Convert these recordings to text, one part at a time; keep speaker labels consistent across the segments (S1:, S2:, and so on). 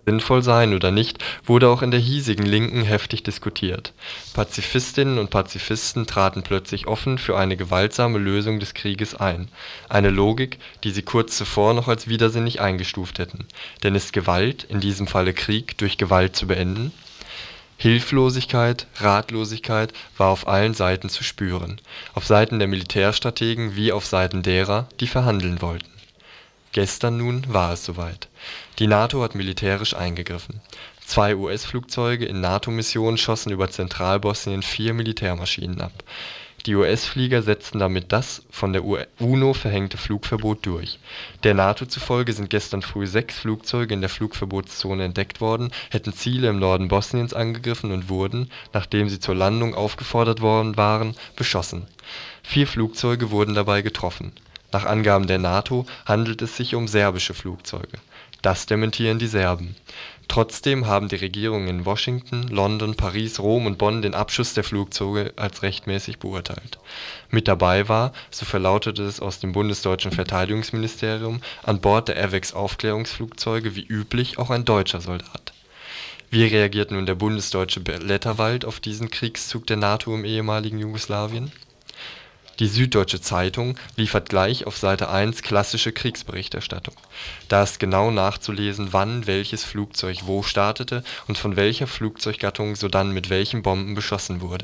S1: sinnvoll seien oder nicht, wurde auch in der hiesigen Linken heftig diskutiert. Pazifistinnen und Pazifisten traten plötzlich offen für eine gewaltsame Lösung des Krieges ein, eine Logik, die sie kurz zuvor noch als widersinnig eingestuft hätten. Denn ist Gewalt, in diesem Falle Krieg, durch Gewalt zu beenden? Hilflosigkeit, Ratlosigkeit war auf allen Seiten zu spüren, auf Seiten der Militärstrategen wie auf Seiten derer, die verhandeln wollten. Gestern nun war es soweit. Die NATO hat militärisch eingegriffen. 2 US-Flugzeuge in NATO-Missionen schossen über Zentralbosnien 4 Militärmaschinen ab. Die US-Flieger setzten damit das von der UNO verhängte Flugverbot durch. Der NATO zufolge sind gestern früh 6 Flugzeuge in der Flugverbotszone entdeckt worden, hätten Ziele im Norden Bosniens angegriffen und wurden, nachdem sie zur Landung aufgefordert worden waren, beschossen. 4 Flugzeuge wurden dabei getroffen. Nach Angaben der NATO handelt es sich um serbische Flugzeuge. Das dementieren die Serben. Trotzdem haben die Regierungen in Washington, London, Paris, Rom und Bonn den Abschuss der Flugzeuge als rechtmäßig beurteilt. Mit dabei war, so verlautete es aus dem bundesdeutschen Verteidigungsministerium, an Bord der AWACS-Aufklärungsflugzeuge wie üblich auch ein deutscher Soldat. Wie reagiert nun der bundesdeutsche Blätterwald auf diesen Kriegszug der NATO im ehemaligen Jugoslawien? Die Süddeutsche Zeitung liefert gleich auf Seite 1 klassische Kriegsberichterstattung. Da ist genau nachzulesen, wann welches Flugzeug wo startete und von welcher Flugzeuggattung sodann mit welchen Bomben beschossen wurde.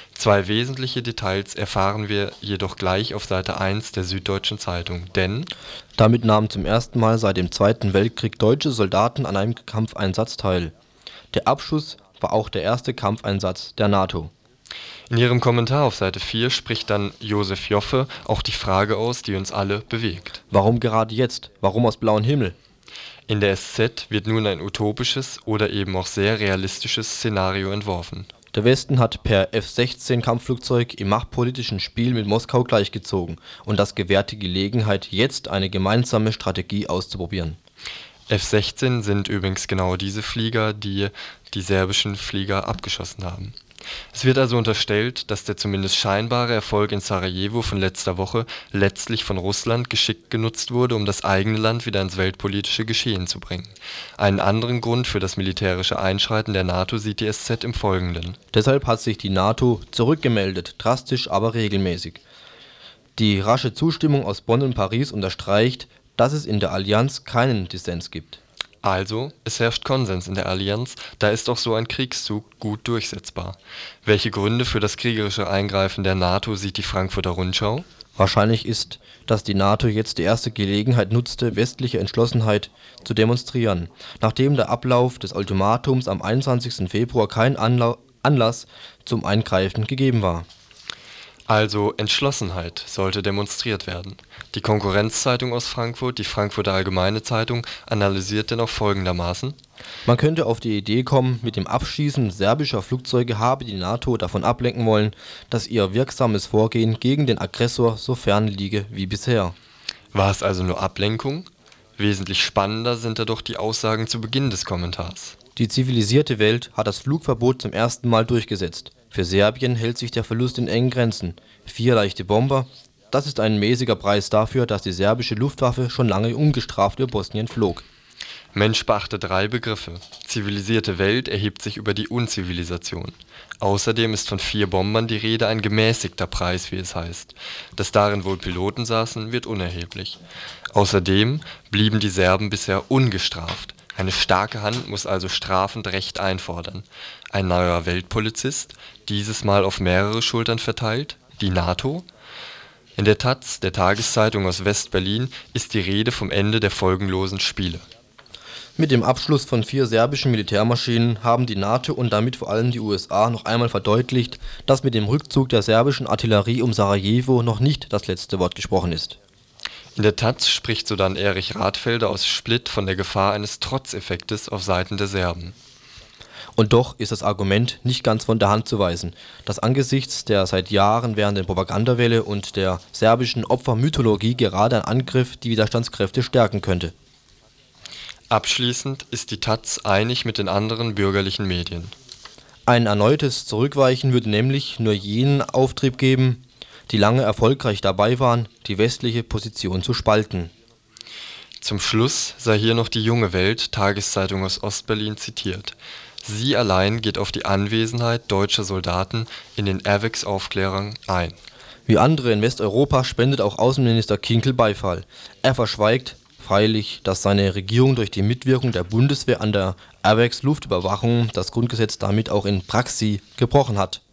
S1: 2 wesentliche Details erfahren wir jedoch gleich auf Seite 1 der Süddeutschen Zeitung, denn
S2: damit nahmen zum ersten Mal seit dem Zweiten Weltkrieg deutsche Soldaten an einem Kampfeinsatz teil. Der Abschuss war auch der erste Kampfeinsatz der NATO.
S1: in ihrem Kommentar auf Seite 4 spricht dann Josef Joffe auch die Frage aus, die uns alle bewegt.
S2: Warum gerade jetzt? Warum aus blauem Himmel?
S1: In der SZ wird nun ein utopisches oder eben auch sehr realistisches Szenario entworfen.
S2: Der Westen hat per F-16 Kampfflugzeug im machtpolitischen Spiel mit Moskau gleichgezogen und das gewährt die Gelegenheit, jetzt eine gemeinsame Strategie auszuprobieren.
S1: F-16 sind übrigens genau diese Flieger, die die serbischen Flieger abgeschossen haben. Es wird also unterstellt, dass der zumindest scheinbare Erfolg in Sarajevo von letzter Woche letztlich von Russland geschickt genutzt wurde, um das eigene Land wieder ins weltpolitische Geschehen zu bringen. Einen anderen Grund für das militärische Einschreiten der NATO sieht die SZ im Folgenden.
S2: Deshalb hat sich die NATO zurückgemeldet, drastisch, aber regelmäßig. Die rasche Zustimmung aus Bonn und Paris unterstreicht, dass es in der Allianz keinen Dissens gibt.
S1: Also, es herrscht Konsens in der Allianz, da ist auch so ein Kriegszug gut durchsetzbar. Welche Gründe für das kriegerische Eingreifen der NATO sieht die Frankfurter Rundschau?
S2: Wahrscheinlich ist, dass die NATO jetzt die erste Gelegenheit nutzte, westliche Entschlossenheit zu demonstrieren, nachdem der Ablauf des Ultimatums am 21. Februar kein Anlass zum Eingreifen gegeben war.
S1: Also Entschlossenheit sollte demonstriert werden. Die Konkurrenzzeitung aus Frankfurt, die Frankfurter Allgemeine Zeitung, analysiert denn auch folgendermaßen:
S2: Man könnte auf die Idee kommen, mit dem Abschießen serbischer Flugzeuge habe die NATO davon ablenken wollen, dass ihr wirksames Vorgehen gegen den Aggressor so fern liege wie bisher.
S1: War es also nur Ablenkung? Wesentlich spannender sind da doch die Aussagen zu Beginn des Kommentars.
S2: Die zivilisierte Welt hat das Flugverbot zum ersten Mal durchgesetzt. Für Serbien hält sich der Verlust in engen Grenzen. 4 leichte Bomber, das ist ein mäßiger Preis dafür, dass die serbische Luftwaffe schon lange ungestraft über Bosnien flog.
S1: Mensch beachte 3 Begriffe. Zivilisierte Welt erhebt sich über die Unzivilisation. Außerdem ist von 4 Bombern die Rede, ein gemäßigter Preis, wie es heißt. Dass darin wohl Piloten saßen, wird unerheblich. Außerdem blieben die Serben bisher ungestraft. Eine starke Hand muss also strafend Recht einfordern. Ein neuer Weltpolizist, dieses Mal auf mehrere Schultern verteilt, die NATO? In der taz, der Tageszeitung aus West-Berlin, ist die Rede vom Ende der folgenlosen Spiele.
S2: Mit dem Abschluss von 4 serbischen Militärmaschinen haben die NATO und damit vor allem die USA noch einmal verdeutlicht, dass mit dem Rückzug der serbischen Artillerie um Sarajevo noch nicht das letzte Wort gesprochen ist.
S1: In der taz spricht sodann Erich Radfelder aus Split von der Gefahr eines Trotzeffektes auf Seiten der Serben.
S2: Und doch ist das Argument nicht ganz von der Hand zu weisen, dass angesichts der seit Jahren währenden Propagandawelle und der serbischen Opfermythologie gerade ein Angriff die Widerstandskräfte stärken könnte.
S1: Abschließend ist die taz einig mit den anderen bürgerlichen Medien.
S2: Ein erneutes Zurückweichen würde nämlich nur jenen Auftrieb geben, die lange erfolgreich dabei waren, die westliche Position zu spalten.
S1: Zum Schluss sei hier noch die Junge Welt, Tageszeitung aus Ostberlin, zitiert. Sie allein geht auf die Anwesenheit deutscher Soldaten in den Airwax-Aufklärern ein.
S2: Wie andere in Westeuropa spendet auch Außenminister Kinkel Beifall. Er verschweigt freilich, dass seine Regierung durch die Mitwirkung der Bundeswehr an der Airwax-Luftüberwachung das Grundgesetz damit auch in Praxis gebrochen hat